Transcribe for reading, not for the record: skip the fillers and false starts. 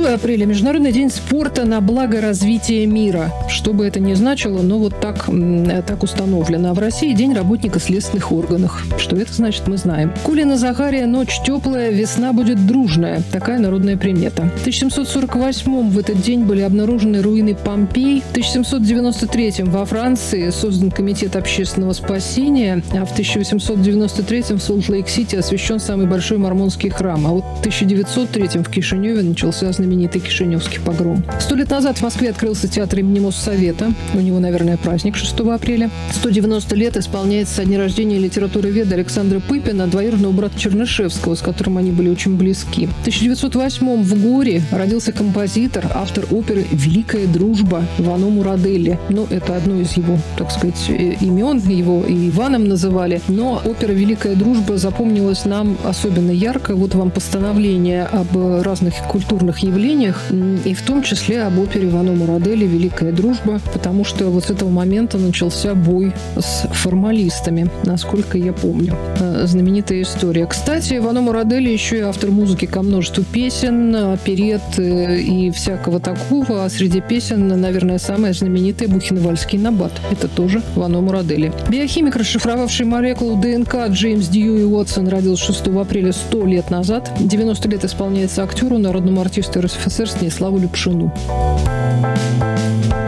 апреля – Международный день спорта на благо развития мира. Что бы это ни значило, но вот так установлено. А в России день работника следственных органов. Что это значит, мы знаем. Кулина Захария: ночь теплая, весна будет дружная. Такая народная примета. В 1748 в этот день были обнаружены руины Помпей. В 1793 во Франции создан комитет общественного спасения, а в 1893 в Солт-Лейк-Сити освящен самый большой мормонский храм. А вот в 1903 в Кишиневе начался знаменитый Кишиневский погром. 100 лет назад в Москве открылся театр имени Моссовета. У него, наверное, праздник 6 апреля. 190 лет исполняется со дня рождения литературоведа Александра Пыпина, двоюродного брата Чернышевского, с которым они были очень близки. В 1908 в Горе родился композитор, автор оперы «Великая дружба» Вано Мураделли. Ну, это одно из его, так сказать, имен. Его и Иваном называли. Но опера «Великая дружба» запомнилась нам особенно ярко. Вот вам постановление об разных культурных явлениях, и в том числе об опере Вано Мураделли «Великая дружба», потому что вот с этого момента начался бой с формалистами, насколько я помню. Знаменитая история. Кстати, Вано Мураделли еще и автор музыки ко множеству песен, оперет и всякого такого. А среди песен, наверное, самая знаменитая «Бухенвальдский набат». Это тоже Вано Мураделли. Биохимик, расшифровавший молекулу ДНК Джеймс Дьюи Уотсон, родился 6 апреля 100 лет назад. 90 лет исполняется актеру, народному артисту РСФСР Станиславу Любшину.